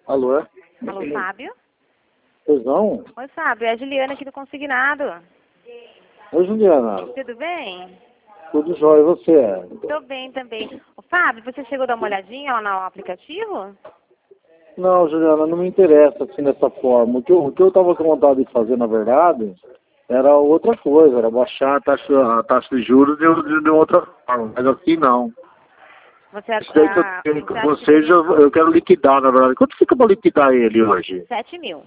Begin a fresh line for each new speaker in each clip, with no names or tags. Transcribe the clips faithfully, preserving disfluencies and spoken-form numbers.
Alô?
Alô, Fábio?
Pois não?
Oi, Fábio, é a Juliana aqui do Consignado.
Oi, Juliana.
Tudo bem?
Tudo jóia, e você?
Tô bem também. Ô, Fábio, você chegou a dar uma olhadinha lá no aplicativo?
Não, Juliana, não me interessa assim dessa forma. O que eu, o que eu tava com vontade de fazer, na verdade, era outra coisa, era baixar a taxa, a taxa de juros de, de, de outra forma. Mas assim não.
Você,
Isso daí que eu
ah,
tenho com
você acha que
vocês,
seria
eu, eu quero liquidar, na verdade. Quanto fica pra liquidar ele hoje?
sete mil?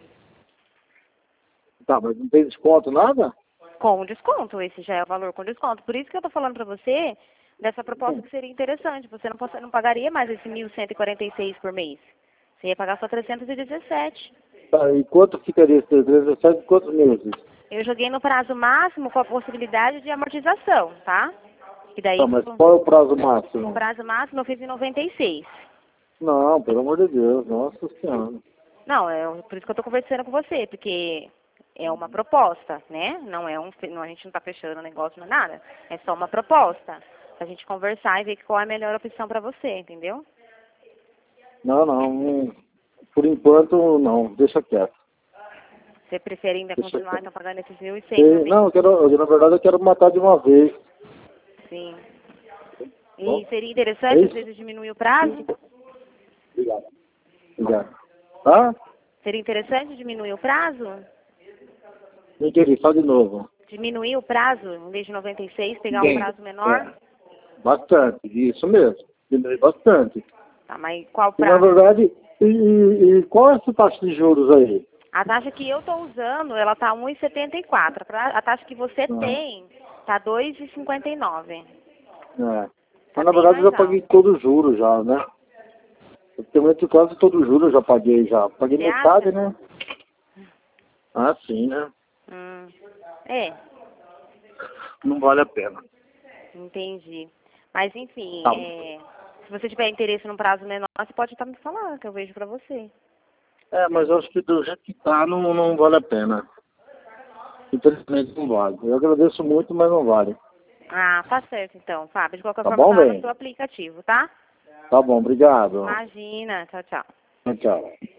Tá, mas não tem desconto, nada?
Com desconto, esse já é o valor com desconto. Por isso que eu tô falando pra você dessa proposta que seria interessante. Você não, possa- não pagaria mais esse mil cento e quarenta e seis por mês. Você ia pagar só trezentos e dezessete.
Tá, e quanto ficaria esse dezessete, quantos meses?
Eu joguei no prazo máximo com a possibilidade de amortização, tá? E daí,
Tá, mas qual é o prazo máximo?
o prazo máximo eu fiz em noventa e seis.
Não, pelo amor de Deus, nossa senhora.
Não, é por isso que eu tô conversando com você, porque é uma proposta, né? Não é um, não, a gente não tá fechando o negócio, não é nada. É só uma proposta. Pra gente conversar e ver qual é a melhor opção pra você, entendeu?
Não, não, não. Por enquanto não, deixa quieto.
Você prefere ainda
Deixa
continuar
quieto.
então pagando esses mil e cem por
E,
mês?
não, eu quero, eu, na verdade eu quero matar de uma vez.
Sim.
Bom,
E seria
é
interessante, às
isso?
vezes, diminuir o prazo?
Obrigado. Obrigado. Tá?
Seria interessante diminuir o prazo?
Não entendi, só de novo.
Diminuir o prazo, em vez de noventa e seis, pegar um
Bem,
prazo menor?
é, bastante, isso mesmo. Diminui bastante.
Tá, mas qual
E na
prazo?
verdade, e, e, e qual é essa taxa de juros aí?
A taxa que eu estou usando, ela tá um e setenta e quatro. A taxa que você
Ah,
tem tá dois e cinquenta e nove.
é.
Tá
Mas na
bem
verdade eu
mais
já paguei
alto.
todo o juro já, né? Praticamente quase todo o juro eu já paguei já. Paguei
Você
metade,
acha?
né? Ah, sim, né?
Hum. É,
Não vale a pena.
entendi. Mas enfim,
Tá.
é, se você tiver interesse num prazo menor, você pode estar me falando, que eu vejo pra você.
É, mas eu acho que do jeito que tá, não, não vale a pena. Infelizmente não vale. Eu agradeço muito, mas não vale.
Ah, tá certo então, Fábio. De qualquer
Tá
forma,
bom,
tá lá no
bem?
seu aplicativo, tá?
Tá bom, obrigado.
Imagina. Tchau, tchau.
Tchau.